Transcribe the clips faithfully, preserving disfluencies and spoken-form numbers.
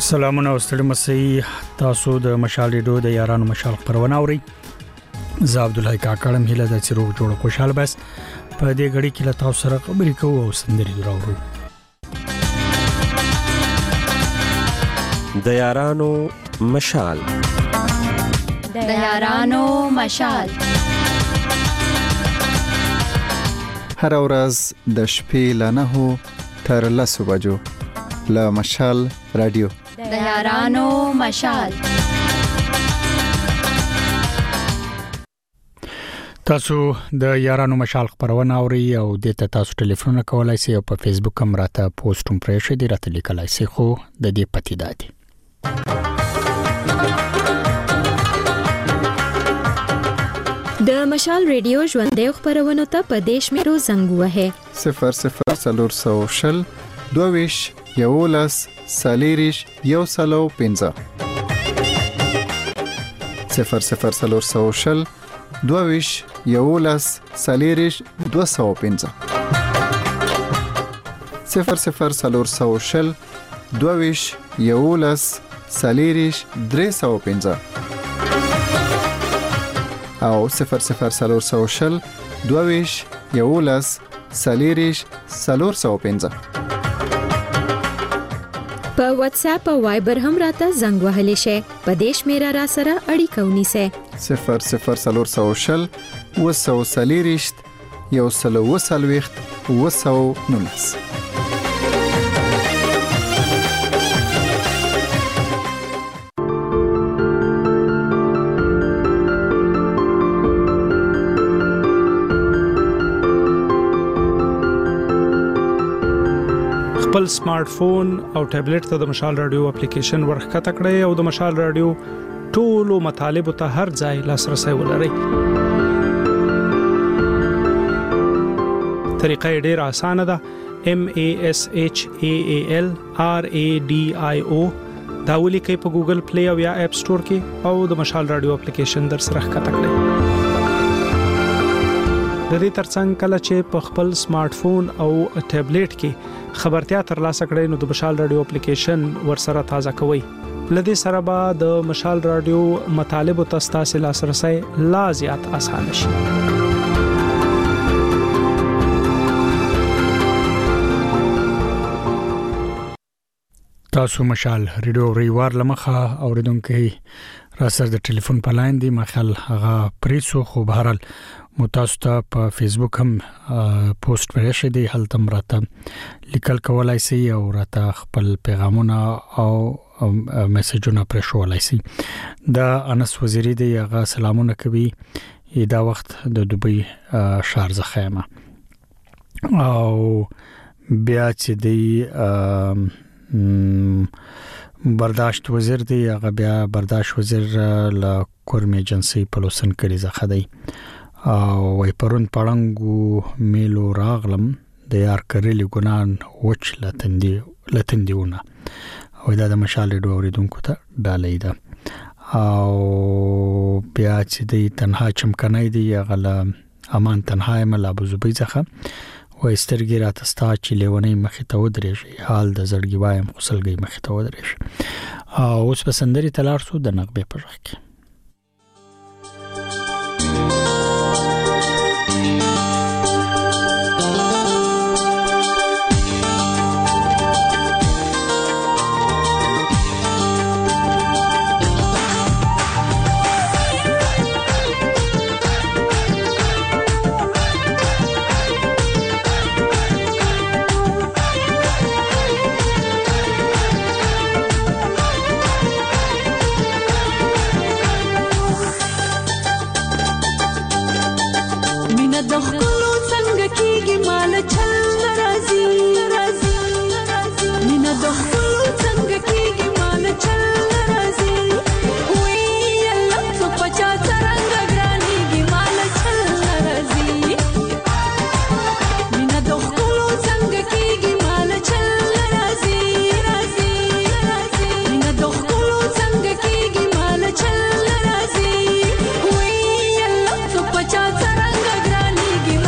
سلامونه او ستړي مسئ تاسو د مشال ریډیو د یارانو مشال خبرونه اورئ. زه عبد الله کاکړم هله د چیرو جوړ خوشاله بس په دې غړي کې له تاسو سره خبرې کوو او سندري راوړو. د یارانو مشال د یارانو مشال هر ورځ د شپې له نهو تر لسو بجو له مشال رادیو د یارانو مشال. تاسو د یارانو مشال خبرونه اورئ او د تاسو ټلیفون کولای شئ او په فیسبوک هم راته پوسټ هم پرې شئ، راته لیکلای شئ، خو د دې پتی دادي د مشال ریډیو ژوندې خبرونه ته په دیش میرو زنګ وه صفر صفر سلور سو شل دوویش یولس سالیریش یو سلو پنځه صفر صفر سلور سو شل دوویش یولس سالیریش دو سو پنځه صفر صفر سلور سو شل دوویش یولس سالیریش درې سو پنځه او صفر صفر سلور سو شل دوویش یولس سالیریش سلور سو پنځه. په واتس اپ او وایبر هم راته زنګ وهلی شي، په دیش میرا را سره اړیکه ونیسه صفر صفر سلور سو شل وسو سالیریش یو سلو وسلويخت وسو نونس. خپل سمارټ فون او ټابلیټ ته د مشال رادیو اپلیکیشن ورخکته کړئ او د مشال رادیو ټولو مطالب ته هر ځای لاسرسي ولرئ. طریقه ډېره اسانه ده. M A S H A A L R A D I O دا ولیکئ په ګوګل پلی او یا اپ سٹور کې او د مشال رادیو اپلیکیشن در سره ښکته کړئ. د دې ترڅنګ کله چې په خپل سمارټ فون او ټابلیټ کې خبرتیا ترلاسه کړئ نو د مشال رادیو اپلیکیشن ورسره تازه کوئ. لدې سره به د مشال رادیو مطالب ته ستاسو لاسرسي لا زیات اسانه شي. تاسو مشال ریډیو ریوار لمخه اوریدونکو را سره د ټلیفون په لاین دی مخال هغه پریسو خو بهرال متاسو په فیسبوک هم پوسټ پرې شې دی هلته راته لیکل کولای شي او راته خپل پیغامونه او میسجونه پرې شولای شي. دا انس وزیری دی هغه سلامونه کوي دا وخت د دوبۍ شهر زخیمه او بیا چې دی برداشت وزیر دی هغه بیا برداشت وزیر له کورم ایجنسی پلوسن کړي زخه دی او وای پرون پړنګو میلو راغلم د یار کړلی ګنان وچ لتندي لتنديونه او دا د مشال ډو اوریدونکو ته ډالې ده او بیا چې د تنها چمکنای دی غل امان تنها مل ابو زبې ځخه و استرګی راتستا چې لیونی مخې ته ودرېږي حال د زړګي وایم خپلګي مخې ته ودرېږي او اوس په سندري تلار سو د نغبه پرخ کې Cha saranga grani gi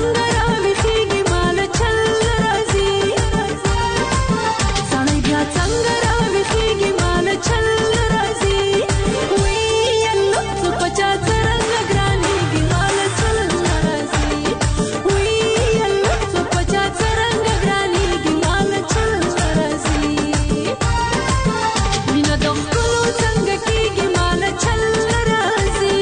څنګه راويخيږي مال چل راځي سړی بیا څنګه راويخيږي مال چل راځي وی الله څه پچا څنګه ګرانيږي مال چل راځي وی الله څه پچا څنګه ګرانيږي مال چل راځي مینا د خپل څنګه کېږي مال چل راځي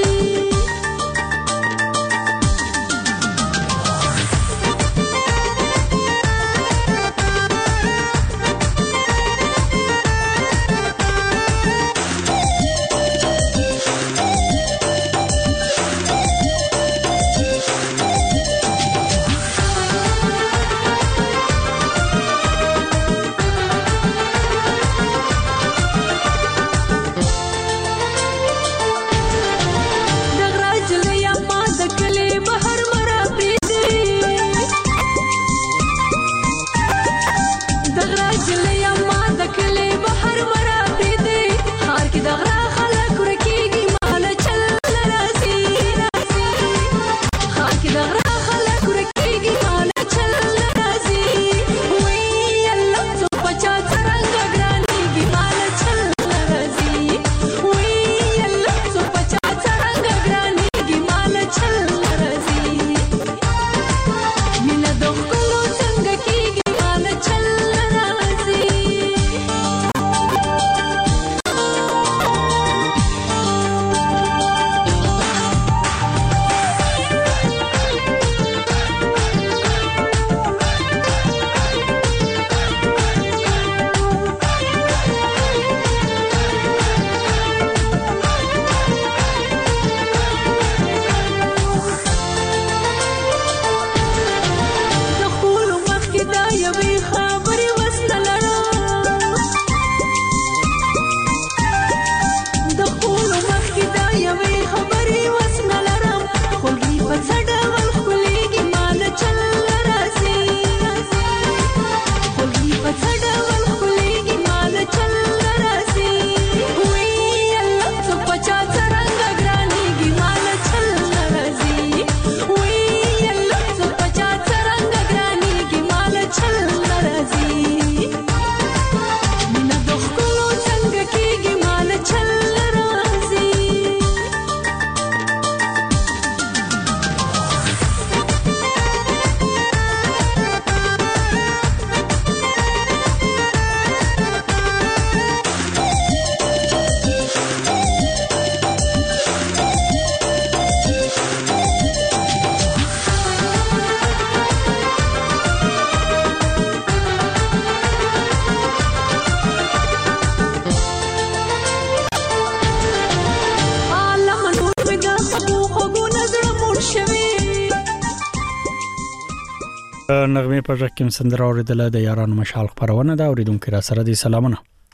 نغمه په ځکه کوم سندره اوریدله د یارانو مشال خبرونه دا اوریدونکو را سره دي سلامونه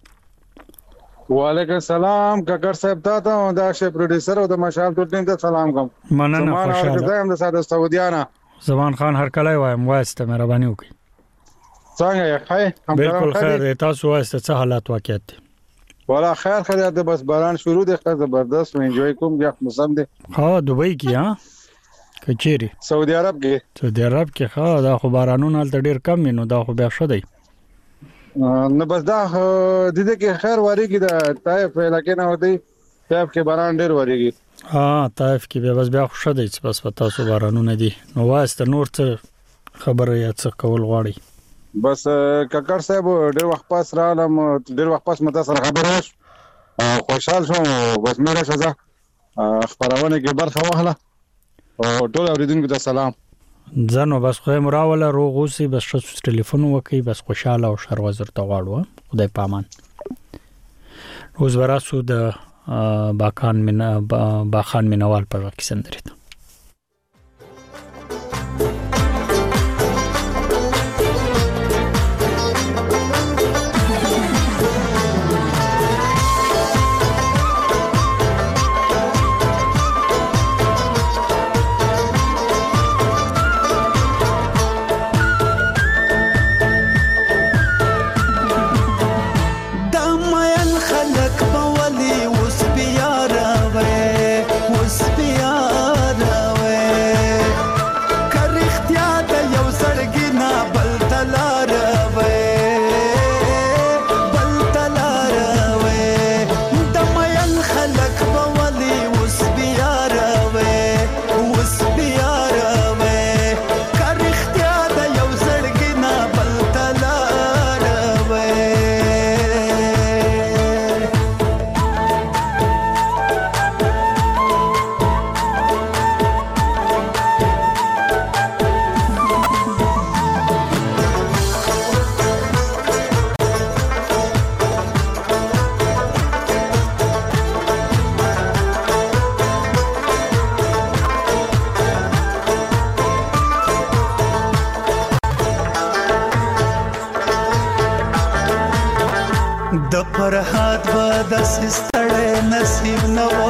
وعلیکم السلام کاکر صاحب تاسو دا شی پروډوسر او د مشال ټول ټیم ته سلام کوم مننه خوشاله یم د ساده سعودیانه زمان خان هر کله وایم واسطه مهرباني وکړئ څنګه یې خیر بالکل خیر تاسو واسطه څه حالات واقعیت دي ولا خیر خیر ده بس باران شروع دی خیر زبردست و انجوای کوم یا موسم دی ها دوبۍ کې ها کچيري سعودي عرب کې سعودي عرب کې ها دا خو بارانونه هلته ډیر کم نو دا خو بیا شو دی نه بس دا د دې کې خیر وریږي د طائف علاقې نه ودی طائف کې باران ډیر وریږي ها طائف کې بیا بس بیا خو شو دی چې بس پتا سو بارانونه دي نو واسطه نور څه خبره یا څه کول غواړي بس کاکر صاحب ډیر وخت پاس رالم ډیر وخت پاس مته سره خبره وش خوشحال شوم بس مې راځه خبرونه کې برخه واخله او ټول اوریدونکو ته سلام ځنو بس خو مراوله روغ اوسې بس شت ټلیفون وکي بس خوشاله او شر وزر ته غواړو خدای پامان روز وراسو د باخان مینا باخان مینوال پر کې سندري وس بیا د فرحات به داسې ستړی نصیب نه و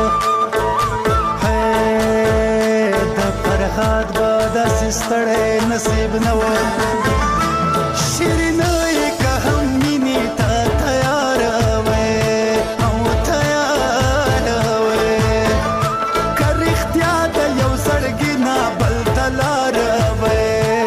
د فرحات به داسې ستړی نصیب نه و شیرینه یې که هم مینې ته تیاره وې او تیاره وې که رښتیا د یو زړګي نه بل ته لاره وې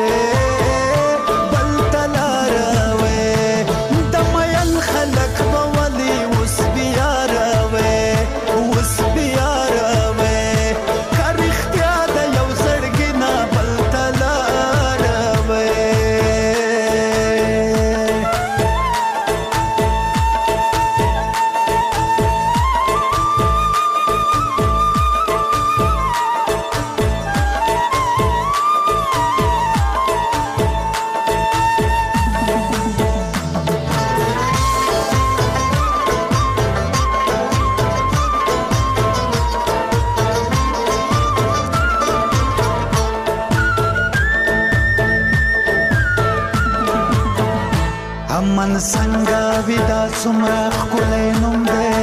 امن څنګه ودا څومره ښکلی نوم دی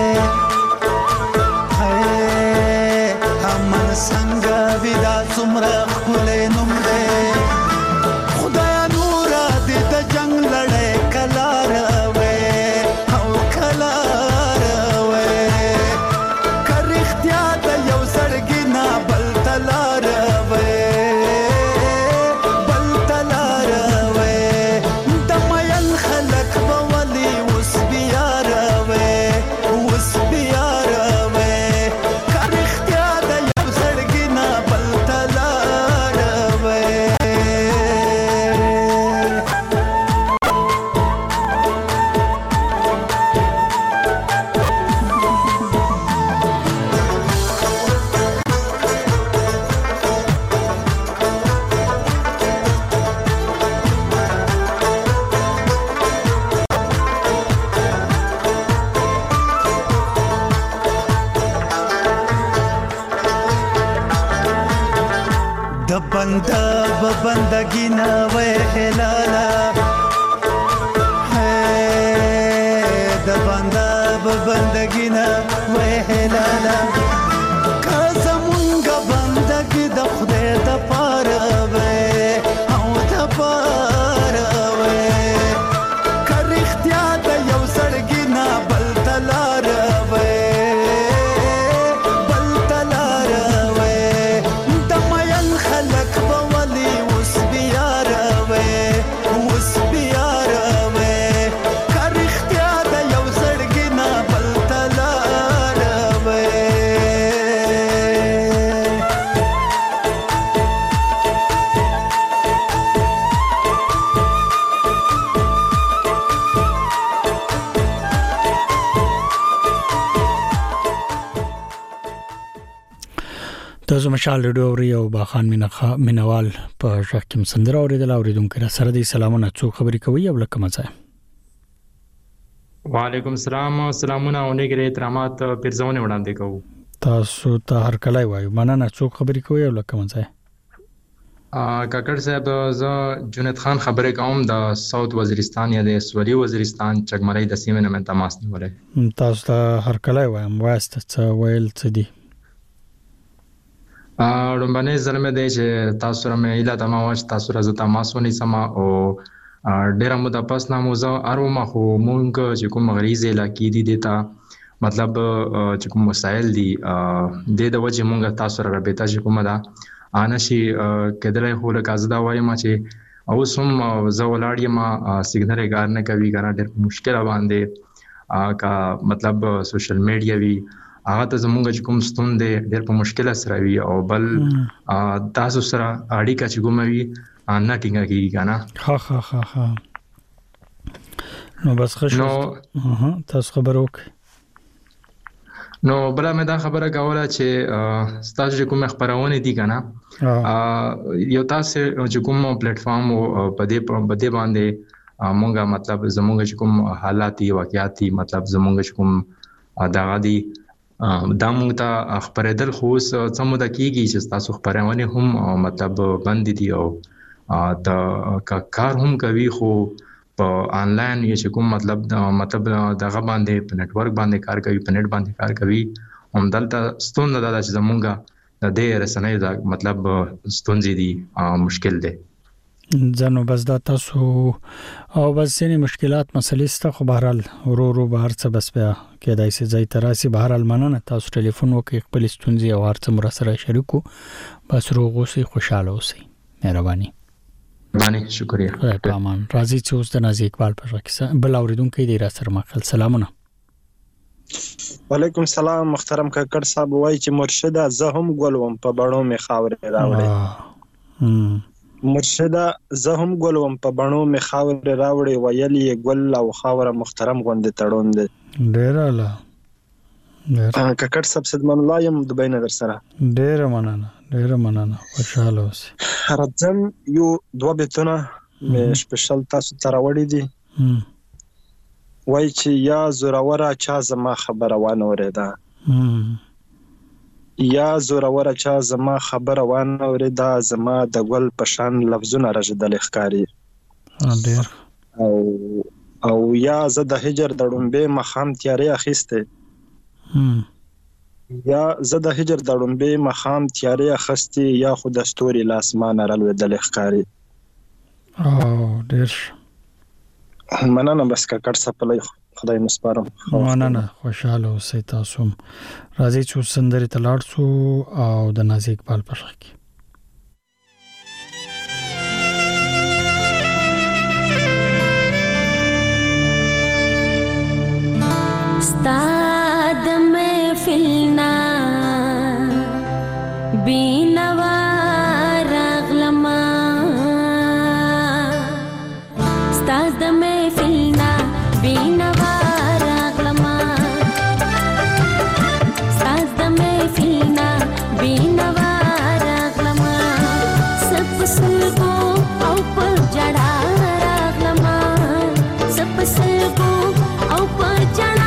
امن څنګه ودا څومره ښکلی نوم دی خدایا نوره دې د جنګ لړۍ کله راوې او کله راوې که رښتیا د یو زړګي نه بل ته لاره وې بنده به بندگی نه وې هلاله د بنده به بندگی نه وې هلاله که زمونږ بندگی د خدای د پاره وې او د پاره وې که رښتیا د یو زړګي نه بل ته لاره وې تاسو مشال ریډیو اوري او باخان مینوال په شکم سندره اوریدل اوریدونکو را سره دي سلامونه څو خبري کوي او لکه مزه وعلیکم السلام سلامونه او نیګری احترامات پیرزونه وړاندې کوو تاسو ته هر کله وایو مننه څو خبري کوي او لکه مزه ا کاکړ صاحب زه جنید خان خبرې کوم د ساوث وزیرستان یا د سوري وزیرستان چګمړی د سیمې نه تماس نیولې تاسو ته هر کله وایم واسطه څه ویل څه دي ا رومبانه زلمه دی چې تاسو سره مې اله تماش تاسو راځه تماس ونی سما او ډیر مو د پاس نامو زه اروما خو مونږ چې کوم غریزه علاقې دي دیتا مطلب چې کوم مسائل دي د د وجه مونږ تاسو سره رابطه چې کومه ده انا شي کېدلای خو له کازدا وایم چې او سم زه ولاړ یم سیګنل کار نه کوي کنه ډېر مشکل باندې کا مطلب سوشل میډیا وی هغه ته زمونږ چې کوم ستون دی ډېر په مشکل سره وی او بل تاسو سره اړیکه چې کوموي نه ټینګه کیږي کنه ها ها ها ها نو بس خوش نو تاسو خبر وکړئ نو بل مې دا خبره کوله چې ستاسو کوم خبرونه دي کنه یو تاسو چې کوم پلیټ فارم په دې په دې باندې مونږه مطلب زمونږ چې کوم حالات دي واقعیت دي مطلب زمونږ چې کوم دا غدي دا مونږ ته خبرېدل خو سمو د کیږي چې تاسو خبرونه هم مطلب باندې دي او دا کار هم کوي خو په آنلاین یې کوم مطلب مطلب دغه باندې په نتورک باندې کار کوي په نت باندې کار کوي هم دلته ستون دا چې زمونږه د دې رسنۍ دا مطلب ستونزې دي مشکل دی ځنو بس دا تاسو او بس سینې مشکلات مسلې ست خو بهرال ورو ورو بهر څه بس بیا کېدای شي ځای تراسي بهرال مننه تاسو ټلیفون وکړئ خپل ستونزې او هر څه مر سره شریکو بس روغ اوسئ خوشاله اوسئ مهرباني باندې شکریہ تمام راځي چې اوس د نازي اقبال په وخت بل اوریدونکو دی را سره مخل سلامونه وعلیکم السلام محترم کاکړ صاحب وای چې مرشد زه هم ګلوم په بڼو می خاورې راوړې مرشد زه هم ګلوم په بڼو می خاورې راوړې ویلې ګل او خاوره محترم غوندې تړون دي ډیر اعلی کاکړ صاحب سدمن الله يم د بین در سره ډیر مننه ډیر مننه خوشاله اوسئ راځم یو دوه بیتونه مې سپیشل تاسو ته راوړي دي وای چې یا زوروره چا زما خبره وانه اوریدا یا زوروره چا زما خبره وانه اوریدا زما د ګل پشان لفظونه راځدل ښکاری ډیر او او یا زه د هجر د ډومبه مخام تیارې اخیسته یا زه د هجر د ډومبه مخام تیارې اخیسته یا خو د ستوري لاسمان رالوېدل ښکاری او ډیر مننه بس کاکړ صاحب خدای مسپارم مننه خوشاله اوسئ تاسو راځي چې سندري تلاړ سو او د نازي اقبال په شکل استاد محفلنا بینوا رغلما استاد محفلنا بینوا رغلما استاد محفلنا بینوا رغلما سب سلگو او پر جڑا رغلما سب سلگو او پر جڑا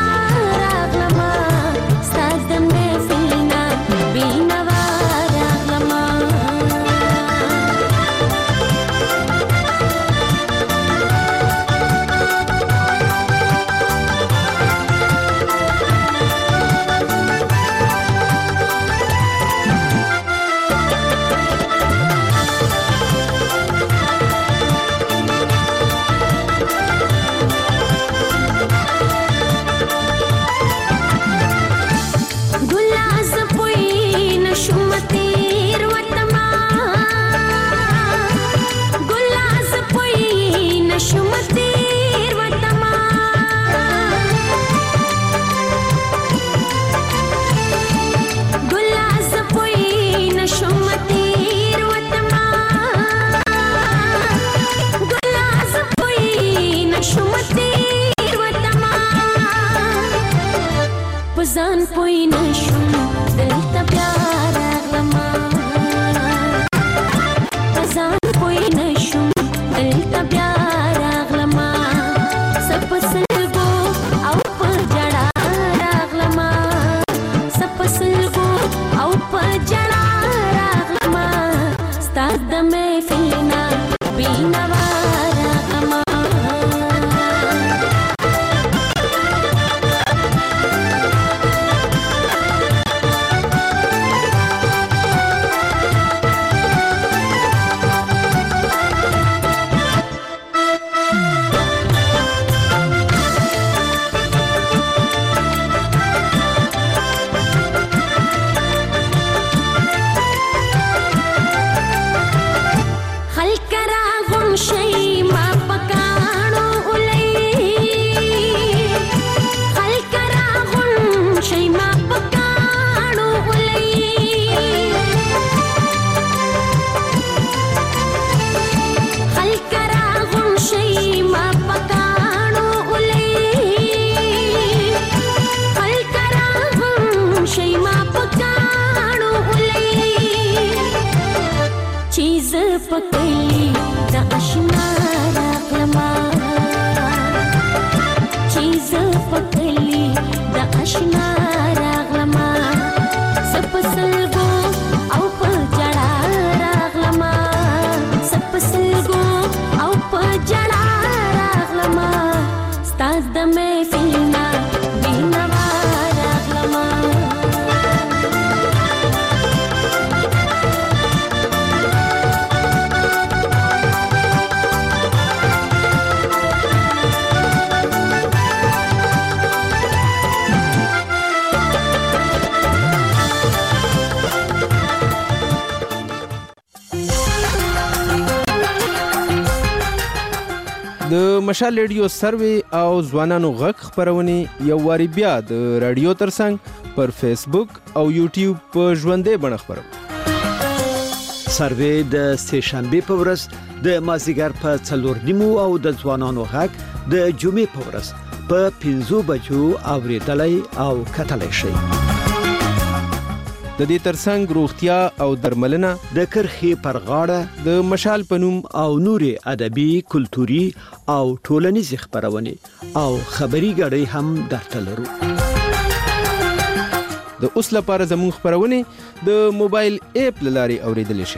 زان پوی نشم دلتا پیار اغلما زان پوی نشم دلتا پیار اغلما سب سلگو او پر جڑا اغلما سب سلگو او پر جڑا اغلما ستاد میں فینا بینوا اغلما पकली दा अशना रागलमा चीज पकली दा अशना रागलमा सब सलगो औ पर जड़ा रागलमा सब सलगो औ पर जड़ा रागलमा د مشال ریډیو سروي او ځوانانو غږ خبرونه یو واری بیا د رادیو ترڅنګ پر فیسبوک او یوټیوب په ژوندې بڼه خبرو. سروي د سه شنبه په ورځ د مازیګر په څلور نیمو او د ځوانانو غږ د جمعې په ورځ په پنځو بجو اوریدلای او کتلای شي. د دې ترڅنګ روغتیا او درملنه د کرخي پر غاړه د مشال پنوم او نوري ادبي کلتوري او ټولنیز خبرونه او خبري غړي هم درته لرو. د اوس لپاره زموږ خبرونه د موبایل اپ لاري اوریدل شي.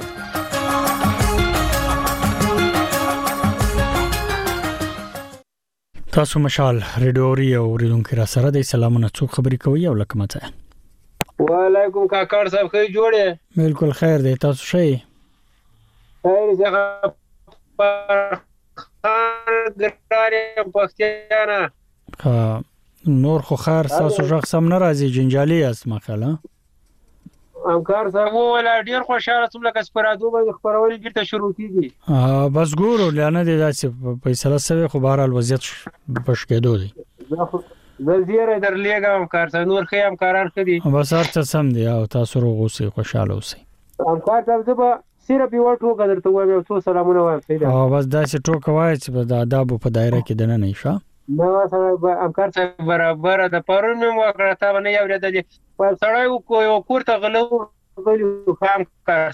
تاسو مشال ریډیوري او ریډونکو را سره د سلامونه څوک خبري کوي او لکه مته. وعلیکم کاکړ صاحب خیر جوړه. بالکل خیر دی تاسو شئ. خیر څنګه پر خان ګراره پښتانه. ها نور خو خیر تاسو ځخ سم ناراضي جنجالي اس مخاله. امکار صاحب ولا ډیر خوشاله سم لکه سپرادو به خبرولې ګرته شروع کیږي. ها بس ګورو لانه د داسې فیصله سوي خو بهر الوضعیت پښ کېدو دي. زلزیره در لګم کار څنګه نور خیم کاران خدي بس هرڅه سم دي او تاسو روغ اوسئ خوشاله اوسئ. ام کار صاحب زه به صرف یو ټوکه درته وایم او څو سلامونه وایم پیدا او بس داسې ټوکه وایي چې د آداب په دایره کې دنه نه ښه. نو صاحب ام کار صاحب برابر د پرون مې وکړه تا نه یو ردلې په سړی کو یو کوړه غلو غلو خام کار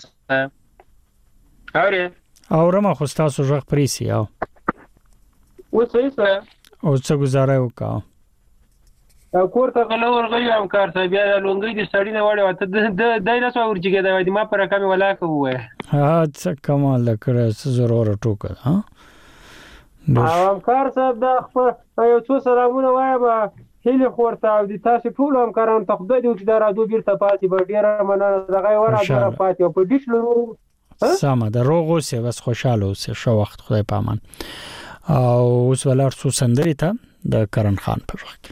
اوري اورما خو تاسو ژغ پریسي او وڅې څه او څه گزاره وکاو او کوړه غلو ورغلی ام کار صاحب یا لونګي دي سړی نه وړي ته د دای نه څو ورچګه دی ما پر کمی ولا کوه ها څه کمال کړه څه ضرور ټوکه ها ام کار صاحب د خپل یو څو سلامونه وایم هله خورته او د تاسو ټول هم کاران ته خدای دې چې دا رادو بیرته پاتې به ډیره مننه دغه ورا دغه پاتې او په ډیش لرو سمه د روغ اوسه بس خوشاله اوسه شو وخت خدای پامان او اوس ولر څو سندري ته د کرن خان په وخت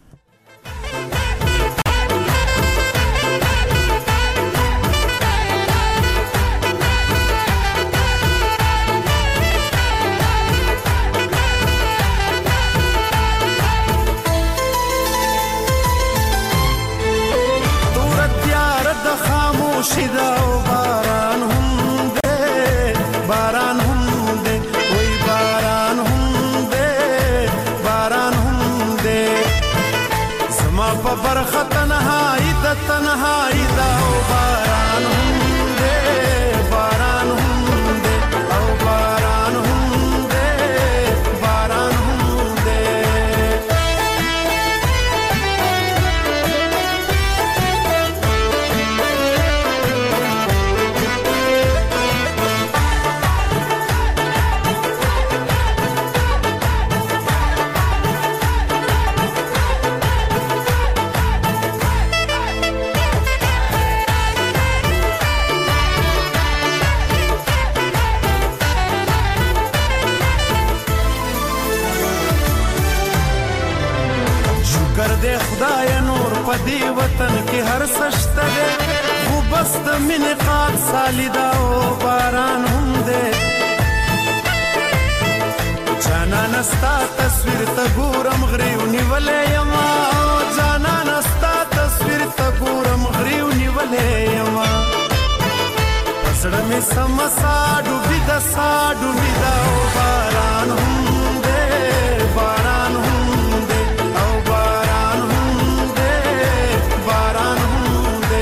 شدا او باران هم دے باران هم دے وای باران هم دے باران هم دے زما په برخه تنهایی د تنهایی دا او باران هم دے باران هم دے او باران هم دے باران هم دے پدی وطن کې هر سشته ده خو بس د مینې قات سالیدا او باران هم ده جانا نستا تصویر ته ګورم غریو نیولې یما جانا نستا تصویر ته ګورم غریو نیولې یما پسړه مې سمسا ډوبې د سا ډوبې دا او باران هم ده باران هم ده او باران هم باران هم دے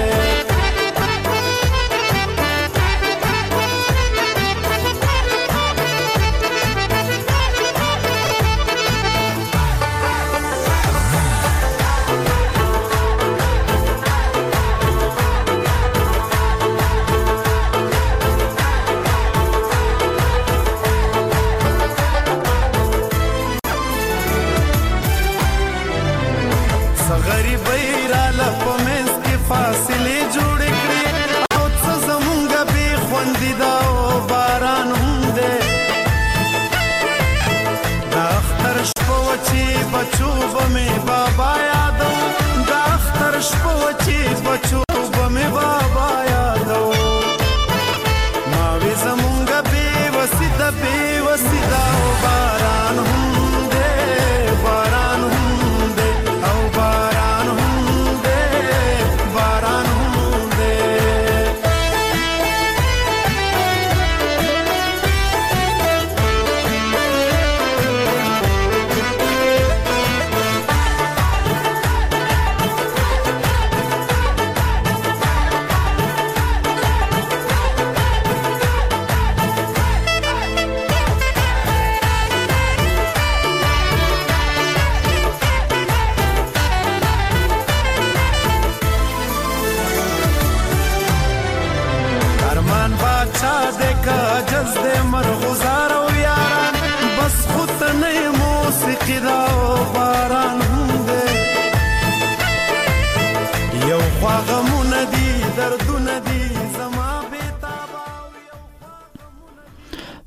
فاصله جوړ کړې او څه زمونږ به خوندې دا باران هم دې دا اختر شپه وچی بچو بمې بابا یادو دا اختر شپه وچی بچو بمې بابا یادو ما وې زمونږ به وسیده به وسیده باران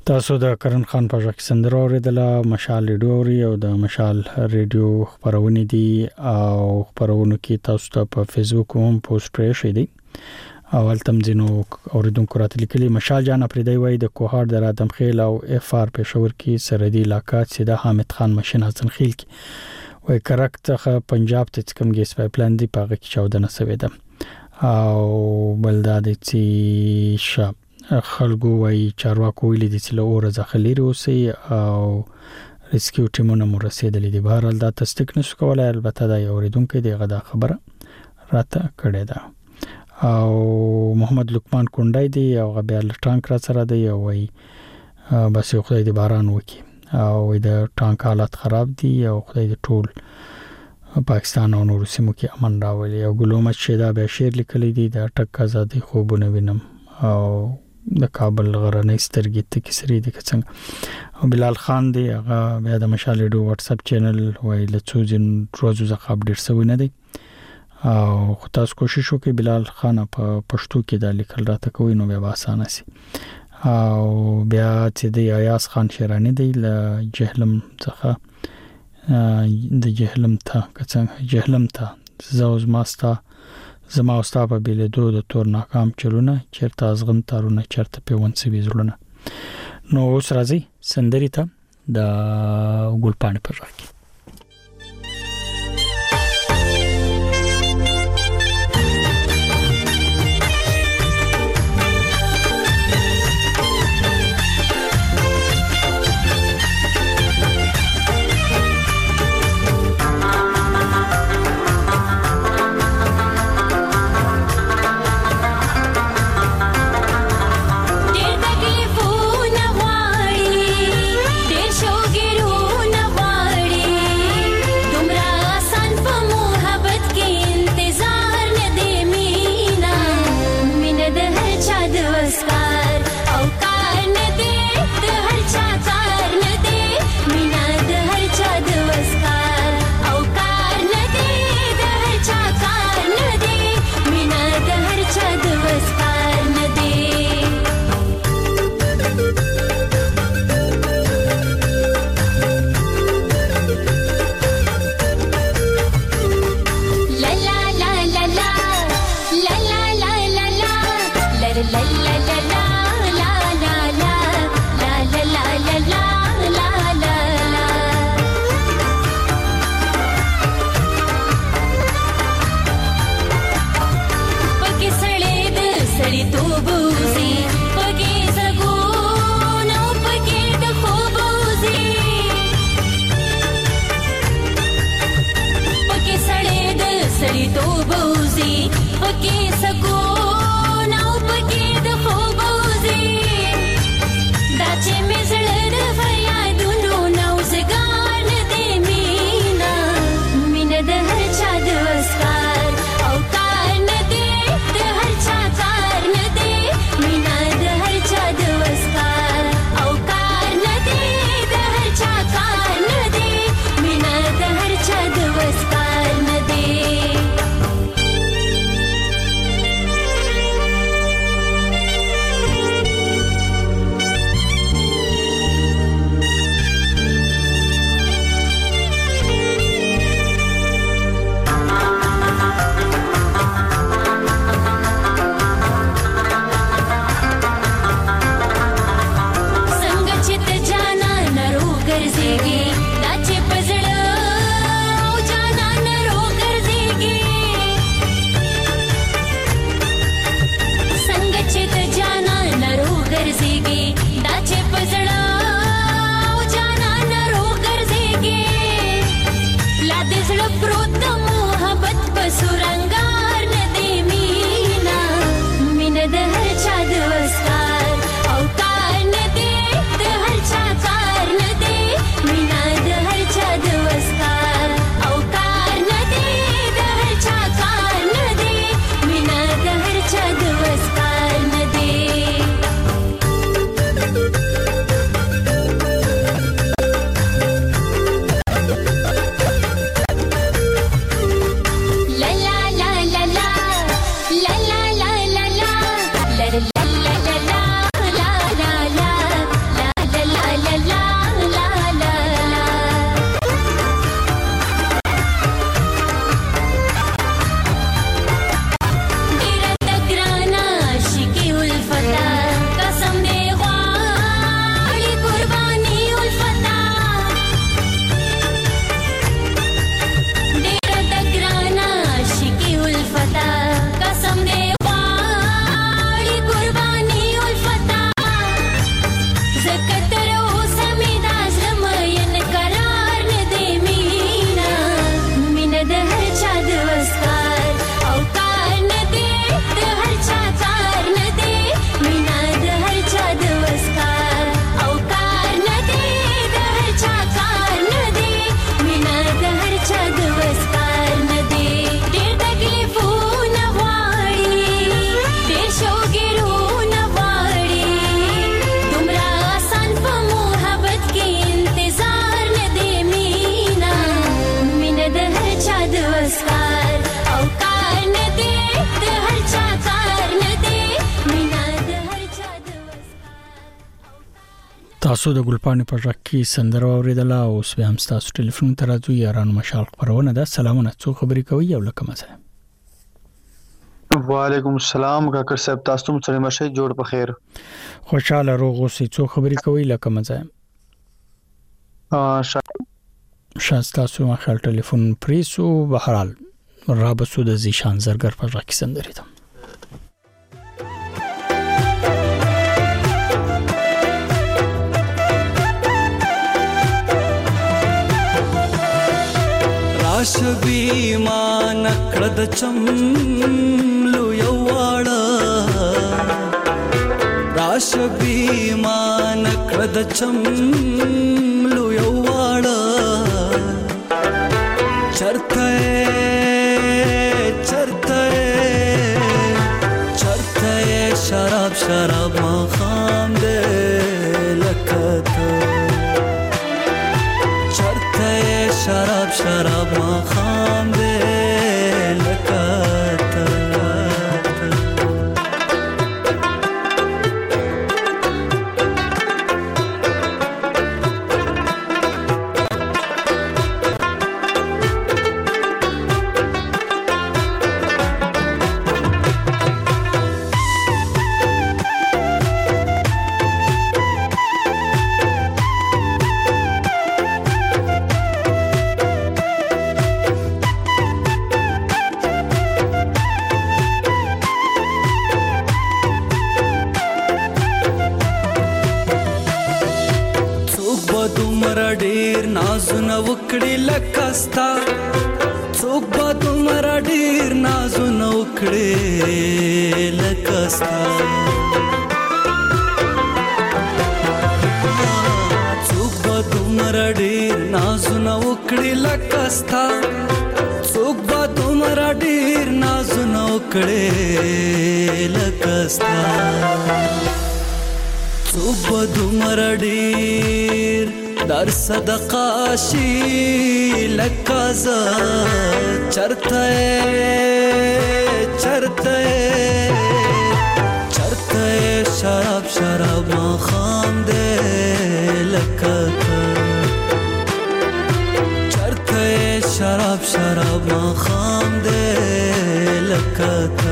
تاسو د کرن خان په ځکه سندره اوریدله مشال ریډیو او د مشال ریډیو خبرونه دي او خبرونه کې تاسو ته په فیسبوک هم پوسټ کړی شئ دي اول تم زینو اوریدونکو راته لیکلي مشال جان پردی وای د کوهار در ادم خیل او اف ار پېښور کې سرحدي علاقات سیده حامد خان ماشين حسن خیل کې وای کرک ته پنجاب ته کوم ګیس پایپلاین دی پاغه کې چودنه سوي ده او بلداد چې شپ خلکو وای چارواکو ویلي دي چې له اوره ځخليري اوسي او ریسکیو ټیمونه مو رسیدلې دي بهر حال دا تصدیق نشو کولای البته دا یو اوریدونکو دی غدا خبره راته کړې ده او محمد لقمان کونډای دی او بیا ټانک را سره دی او وای بس یو خدای دې باران وکي او د ټانک حالت خراب دي او خدای دې ټول پاکستان او نور سیمو کې امن راولي او ګلومت شیدا به شیر لیکلي دي د ټک آزادي خوبونه وینم او د کابل غرنۍ سترګې ته کسري دي څنګه او بلال خان دی هغه بیا د مشال ریډیو واتس اپ چینل وای له څو ځین روزو ځخه اپډیټ شوی نه دی او تاسو کوشش وکړئ بلال خان په پښتو کې د لیکل راته کوي نو بیا آسان شي او بیا چې د ایاس خان شیرانی دی له جهلم څخه د جهلم ته څنګه جهلم ته زوز ماستا زما اوستا په بیلدو د تور ناکام چلونه چیرته ازغم تارونه چیرته پیون سوي زړونه نو اوس راځي سندري ته د ګلپاڼې پر راکې تاسو د ګلپاڼې په ځای کې سندره اوریدله او اوس بیا هم تاسو ټلیفون ته راځو. یارانو مشال خبرونه ده. سلامونه، څو خبرې کوي او لکه مزه. وعلیکم السلام کاکر صاحب، تاسو ته سلام شه، جوړ په خیر. خوشاله روغ اوسئ. څو خبرې کوي لکه مزه. ا شاست تاسو ما خپل ټلیفون پریسو بهرحال را بسو د زیشان زرګر په ځای کې سندري ده. شبي ما نکړه د چملو یواړه راشبي ما نکړه د چملو یواړه چرته چرته چرته شراب شراب ما خام دې لکته چرته شراب شراب ما خام دے لکاتا نازونه وکړي لکستا څوک به دومره ډیر نازونه وکړي لکستا څوک به دومره ډیر نازونه وکړي لکستا څوک به دومره ډیر نازونه وکړي لکستا څوک به دومره ډیر در صدقه شي لکازا چرته چرته چرته شراب شراب ما خام دے لکتا چرته شراب شراب ما خام دے لکتا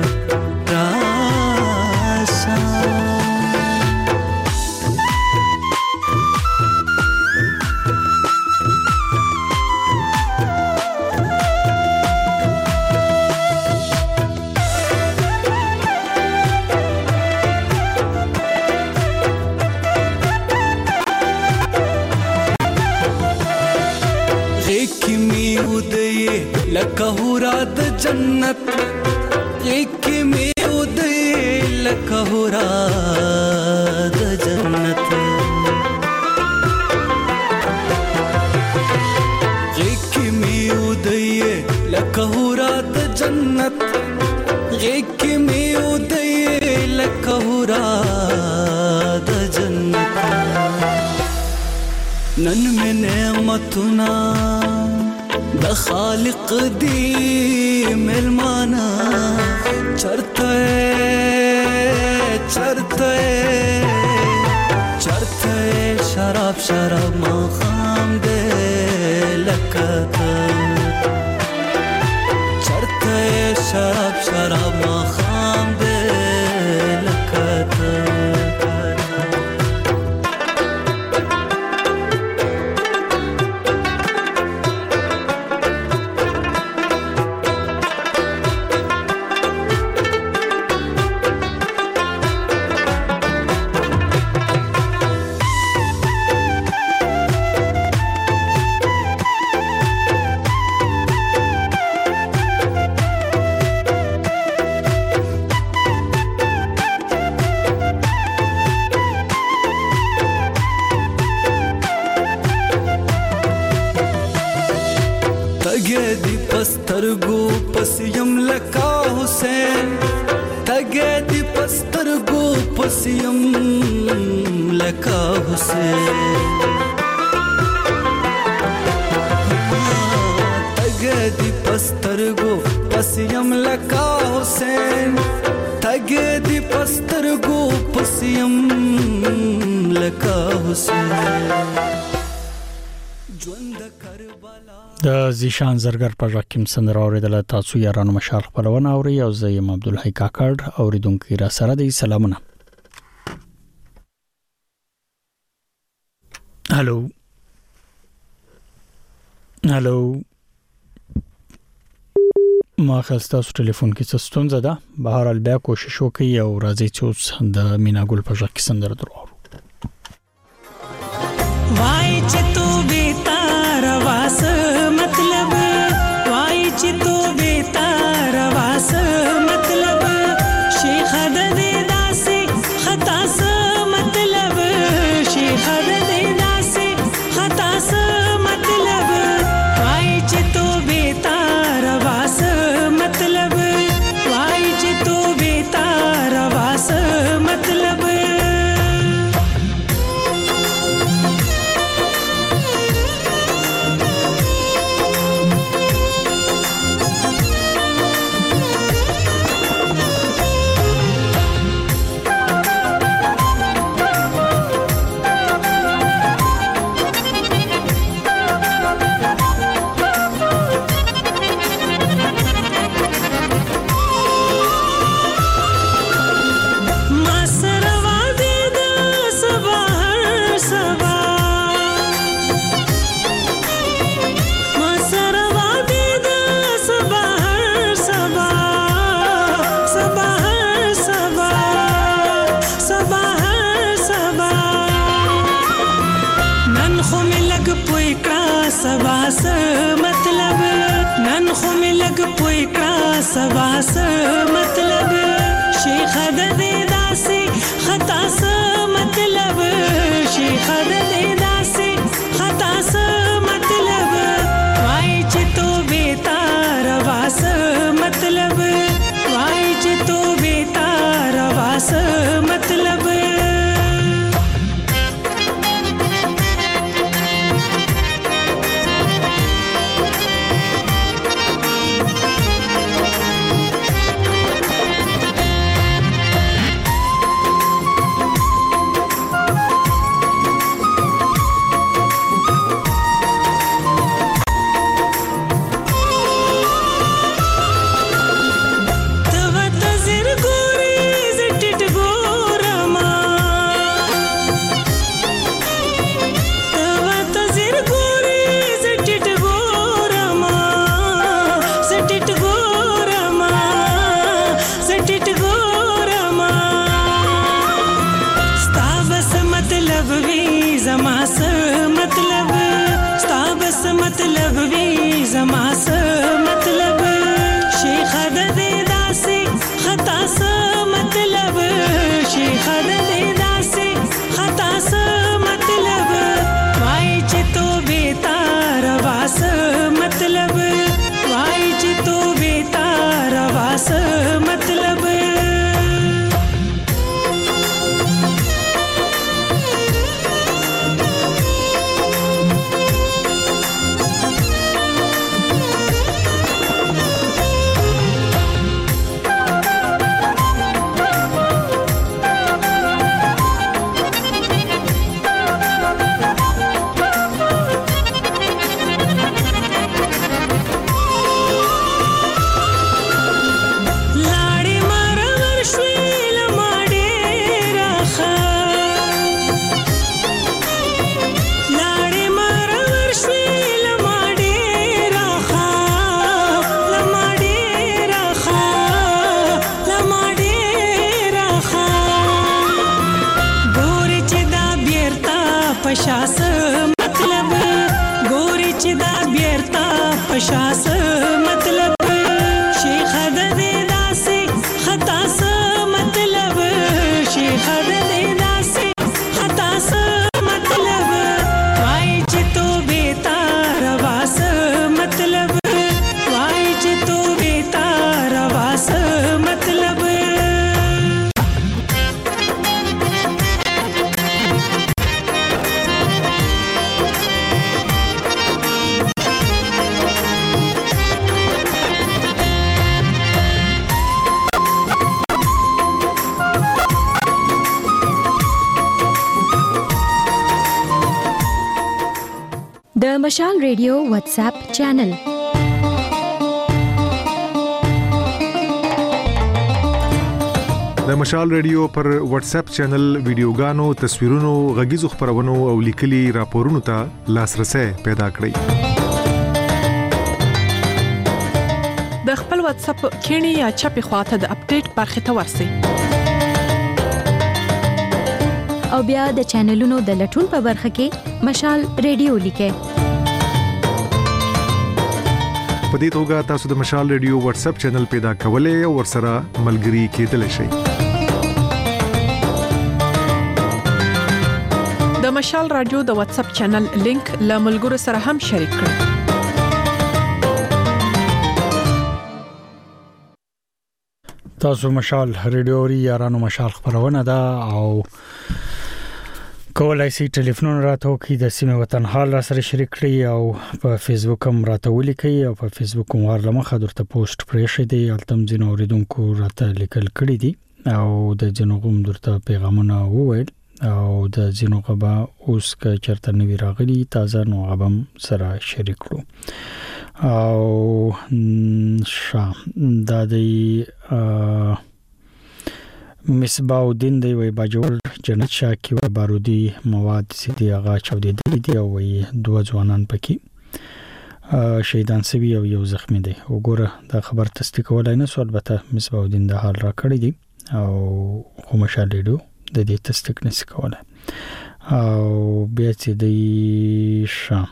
راشا لکه هورا د جنت ایک می ودی لکه هورا د جنت ایک می ودی لکه هورا د جنت ایک می ودی لکه هورا د جنت نن می نعمتنا د خالق دی ملمانا چرته چرته چرته شراب شراب ما خام دے لکتا چرته شراب شراب ما خام دے لکتا پسترګو پسیم لکا حسین تګه دی پسترګو پسیم لکا حسین تګه دی پسترګو پسیم لکا حسین تګ دی پسترګو پسیم لکا حسین د زیشان زرګر په ژکم سندره اوریدل تاسو یارانو مشال خبرونه اوري او زه یم عبدالحی کاکړ اوریدونکو را سره دی سلامونه هالو هالو ما خسته سو ټلیفون کې څه ستونزه ده بهر ال بیا کوشش وکي او راځي چې د مینا ګل په ژکه سندره درو وای چې تو بیتار واس مطلب وای چې تو بیتار واس مطلب شیخ د دې داسې خطا س مطلب شیخ د دې داسې خطا س مطلب وای چې تو بیتار واس مطلب وای چې تو بیتار واس مطلب سباس مطلب نن خو می لګ پوي کا سباس مطلب شیخ د دې داسې خطا س مطلب شیخ د دې داسې خطا س مطلب وای چې تو بیتار واس مطلب وای چې تو بیتار واس مطلب مطلب وی زما س مطلب شیخ د دې داسې خطا س مطلب شیخ د دې داسې خطا س مطلب وای چې تو بیتار واس مطلب وای چې تو بیتار واس مطلب پشاس مطلب ګوري چې دا بیرتا پشاس مطلب شیخ د دې داسې خطا س مطلب شیخ د دې داسې خطا س مطلب وای چې تو بیتار واس مطلب وای چې تو بیتار واس مطلب د مشال ریډیو واتس اپ چینل. د مشال ریډیو پر واتس اپ چینل ویډیوګانو، تصویرونو، غږیزو خبرونو او لیکلي راپورونو ته لاسرسي پیدا کړئ. د خپل واتس اپ کینی یا چپی خواته د اپډیټ برخه ته ورسی او بیا د چینلونو د لټون په برخه کې مشال ریډیو لیکه. په دې توګه تاسو د مشال ریډیو واتس اپ چینل پیدا کولای او ورسره ملګري کېدلی شئ. د مشال رادیو د واتس اپ چینل لینک له ملګرو سره هم شریک کړئ. تاسو مشال ریډیو ری یارانو مشال خبرونه ده او کولای شئ ټلیفون راته وکړئ، د سیمه وطن حال را سره شریک کړئ او په فیسبوک هم راته ولیکئ او په فیسبوک هم ورلمخه درته پوسټ پرې شي دی التم ځینو اوریدونکو راته لیکل کړي دي او د جنو غوم درته پیغامونه وویل او د جنو غبا اوس که چرته نوی راغلي تازه نو غبم سره شریک کړو او شام د دې مصباح الدین دی وی باجوړ جنت شاکی و بارودی مواد سیدی آغا چاودیدلی دی او وی دوه ځوانان پکې شهیدان سوي او یو زخمی دی. وګوره دا خبر تصدیق ولای نه سو، البته مصباح الدین د حال را کړی دی او خو مشال ریډیو د دې تصدیق نشي کولای. او بیا چې دی شام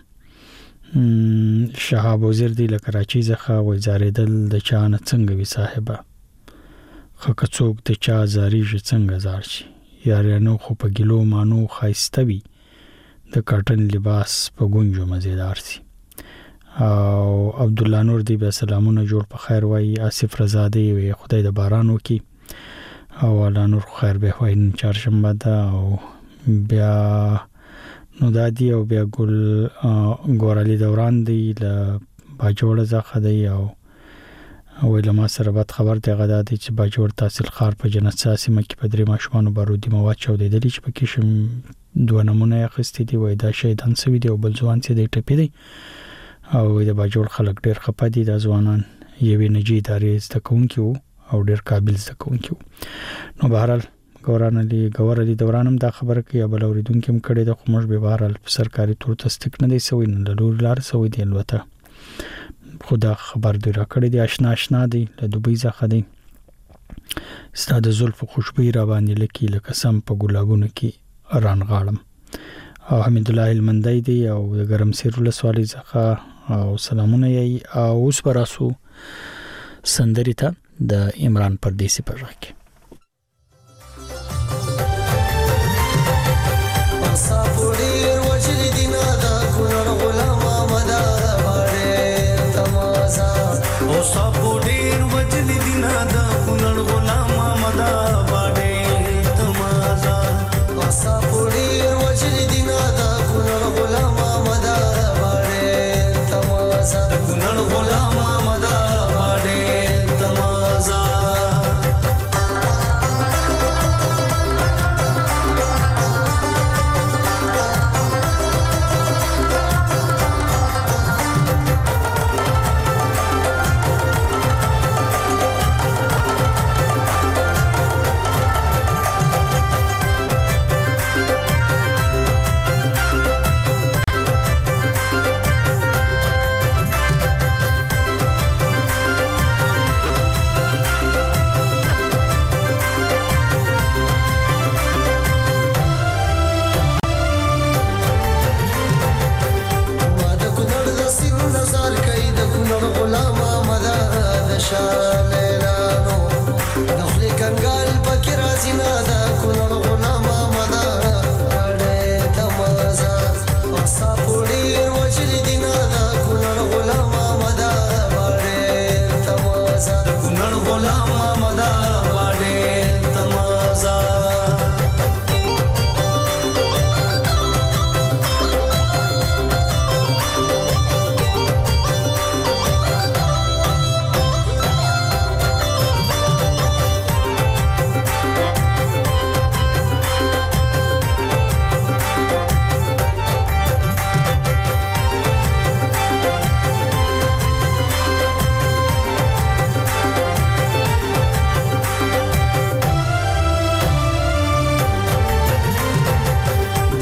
شهاب وزیر دی له کراچۍ څخه وزاریدل د چانه څنګه وی صاحبہ خکه څوک د چا زاریږي څنګه زار شي یارانو خو په ګلو مانو خایستوي د کاټن لباس په ګونجو مزیدار سي. او عبد الله نور دی به سلامونه جوړ په خیر وای. آصف رضا دی وی خدای د بارانو کی او الله نور خیر به وای نن چهارشنبه ده او بیا نو دادی او بیا ګل ګورالي دوران دی ل باجوړ ځخه دی او او لما سره بد خبر ته غدا دي چې باجوړ تحصیل خار په جنت ساسي مکه په درې ماشومان بارودي مواد چودېدلې چې پکې شم دوه نمونه اخستې دي وای دا شهیدان سوي دي او بل ځوان چې دی ټپې دی او د باجوړ خلک ډېر خپه دي. د ځوانان یوې نجی ادارې زده کوونکي او ډېر قابل زده کوونکي. نو بهرحال ګوران علي ګور علي دورانم دا خبره کوي بل اوریدونکو هم کړي د خموش به بهرحال سرکاري تور تصدیق نه دی سوي نه لور لار سوي دی البته خدا خبر دی را کړی دی آشنا آشنا دی له دوبۍ ځخه دی ستاد زلف خوشبوئی را باندې لکی لکه سم په ګلابونو کې ران غاړم. او حمید الله المندای دی او د ګرم سیر له سوالي ځخه او سلامونه یې او اوس پراسو سندري ته د عمران پردیسی پر راکې صافوري وجل دینا دا ګل غلام مدا او صابودین وجل دینا دا کونړ غلام مدا باډې تمازا او صابودین وجل دینا دا کونړ غلام مدا باډې تمازا کونړ غلام مدا باډې تمازا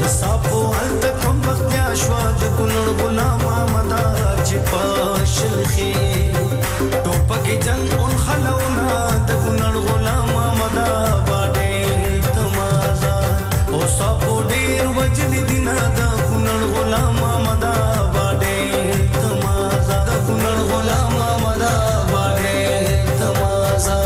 صافو انت کوم وخت یا شوا د ګلړ غلام مدا چې پاشلخي ټوپک جنگ اون خلونا د ګلړ غلام مدا باندې تمازا او صافو ډیر وجل دینا د ګلړ غلام مدا باندې تمازا د ګلړ غلام مدا باندې تمازا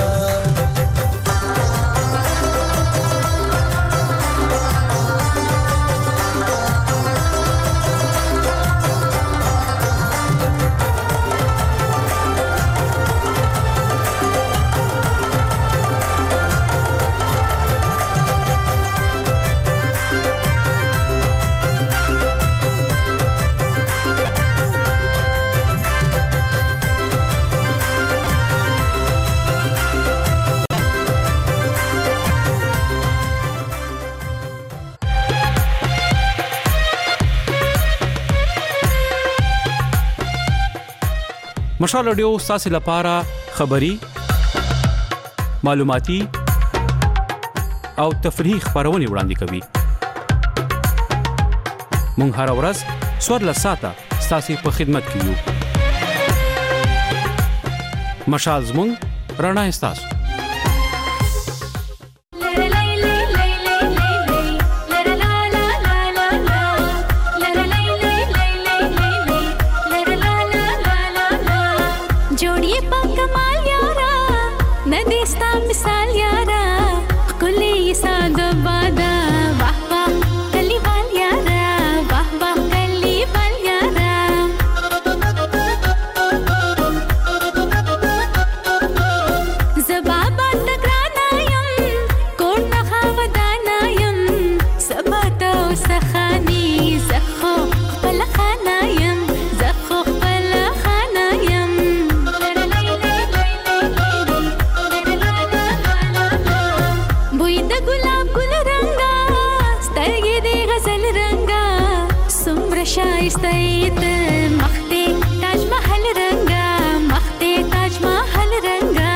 مشال رادیو ستاسو لپاره خبری معلوماتي او تفریحي خبرونه وړاندې کوي. مونږ هر ورځ څوارلس ساعته ستاسو په خدمت کې یو. مشال زموږ رڼا ستاسو. मिसाल यारा कुले साद बादा वाह वाह कली वाल यारा वाह वाह कली वाल यारा जबाबा तकरानायम कोण नखावदानायम सबata सखानी زخو خپل خانایم زخو خپل خانایم بوی د ګلاب ګل رنگا سترګې د غزل رنگا سمره شایسته ایت مخته تاج محل رنگا مخته تاج محل رنگا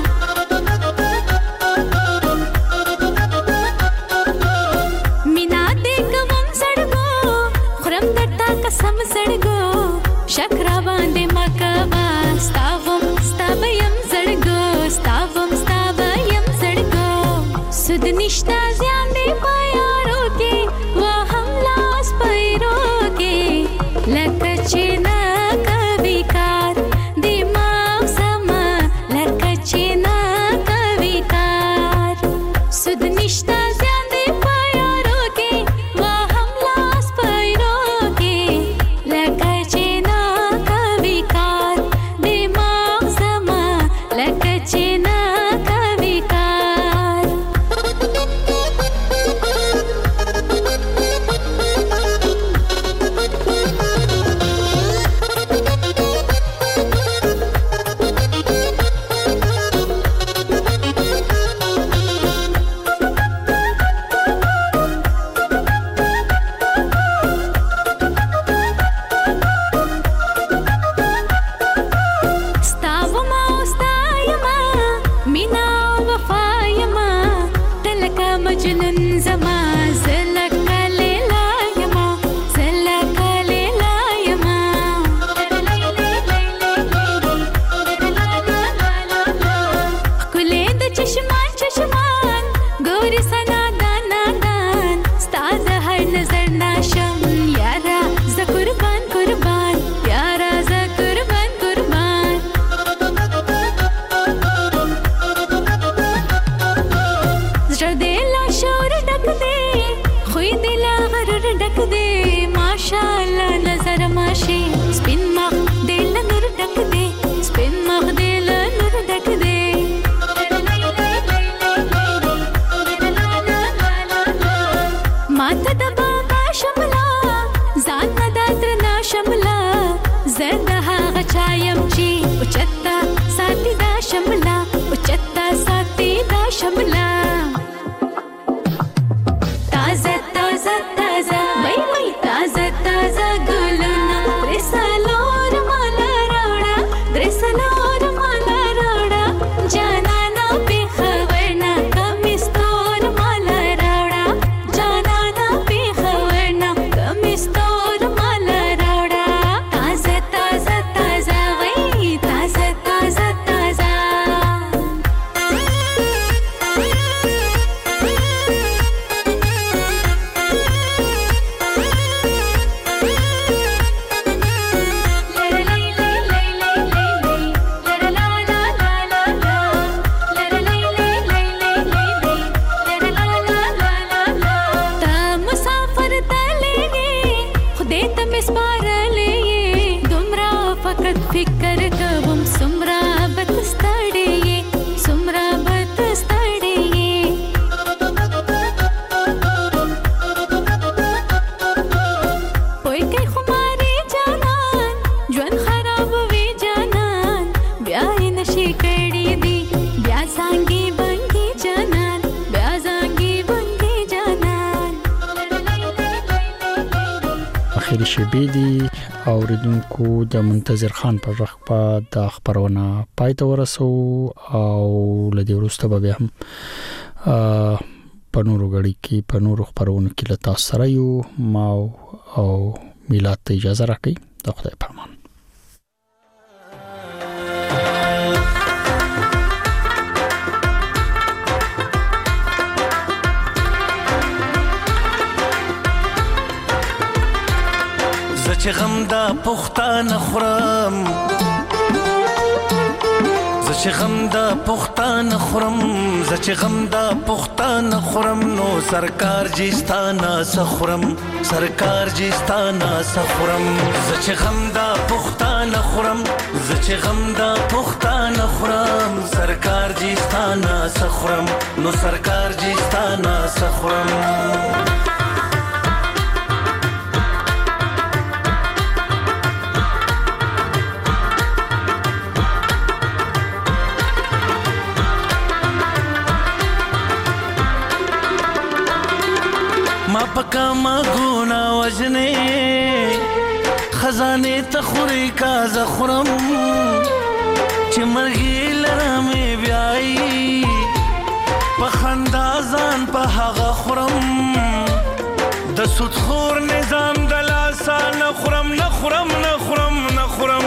مینا دې کوم سړګو خرم درتا قسم سړګو شکر باندې مکوا ستاوم ستاویم سړګو ستاوم ستاویم سړګو سود نشتا زیان دی پایارو کې وا هم لاس پیرو کې لکه چې نا کوي کار دماغ سما لکه چې نا کوي کار سود نشتا زیان دی پایارو کې وا هم لاس پیرو کې لکه چې نا کوي کار دماغ سما لکه چې نا کوي کار ستاوما ستایما مینا وفایما تلکا مجنون زما زلکا لیلایما زلکا لیلایما کله د چشمان چشمان ګوري سنا دانا دان ستاد هر نظر ناشم یارا ز قربان قربان یارا ز قربان قربان زړه دې لا شور ډک دې خوې دې لا غرور ډک دې ماشاءالله نظر ماشي سپین مخ دې لا نور ډک دې سپین مخ دې لا نور ډک دې ماته د بابا شملا ځان مداتر نا شملا زنده هغه چایم چې اوچتا ساتي دا شملا اوچتا ساتي دا شملا تازه تازه تازه وای وای تازه تازه ګلونه پرسا مسپارلې دومره فقط فکر کوم سمرا بتستړې سمرا بتستړې پوي کې خماري جانان ژوند خراب وي جانان بیا نشي کړې دي بیا څنګه بنګي جانان بیا څنګه بنګي جانان اخیری شبې دي اوریدونکو د منتظر خان پر وخت په د خبرونه پای ته ورسو او لدی ورسته به هم په نورو غړي کې په نورو خبرونه کې له تاسو سره یو ما او میلاد ته اجازه راکړئ د خدای په امان چې غم دا پښتانه خورم ز چې غم دا پښتانه خورم ز چې غم دا پښتانه خورم نو سرکار جستانه سخورم سرکار جستانه سخورم ز چې غم دا پښتانه خورم ز چې غم دا پښتانه خورم سرکار جستانه سخورم نو سرکار جستانه سخورم پکا ما گونا وجنے خزانے تخوری کا زخرم چمرگی لرمی بیائی پخندازان پا حغا خورم دسود خور نظام دلاسا نخورم نخورم نخورم نخورم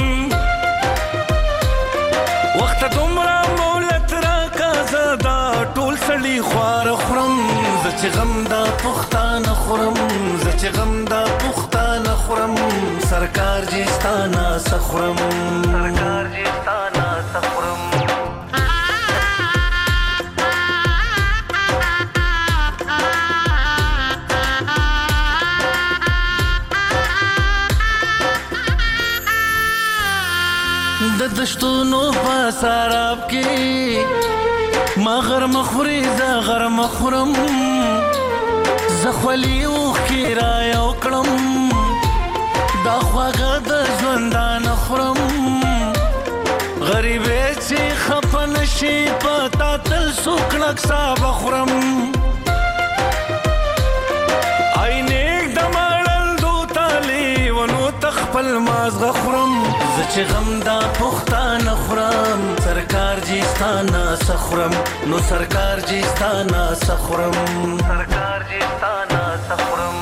وقت دمرا مولت را کا زدا ټول سړي خوار خورم زچ غم دا پښتانه خورم زچ غم دا پښتانه خورم سرکار جستانه سخورم سرکار جستانه سخورم د دشتونو په سراب کې مغر مخوري ز غر مخورم زخولي اوخ کې را یو کړم دا خواږه د ژوندان خورم غریبې چې خفن شي پتا تل سوکړک صاحب خورم عینېک د مړل دو تالي ونو تخپل مازغه خورم زه چې غم دا پښتانه خورم سرکار جستانه سخورم نو سرکار جستانه سخورم سرکار جستانه سخورم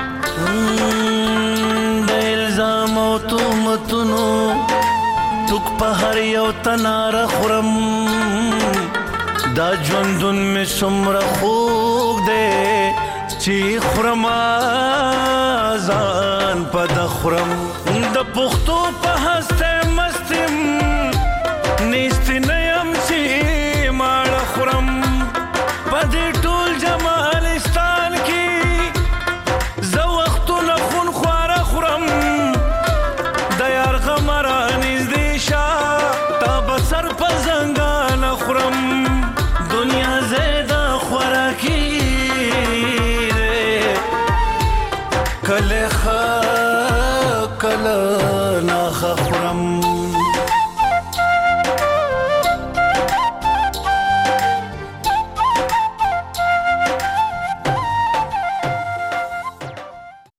د الزام او تهمتونو توک په هر یو تنار خورم دا ژوندون مې څومره خوږ دی چې خورم ځان په د خورم د پښتو په هسته مستم نیست نیم چې ماړه خورم په دې ټول جمالستان کې زه وختونه خون خواره خورم د یار غمره نږدې شه تا به سر په زنګانه خورم دنیا زیده خوراکي دی کله ښه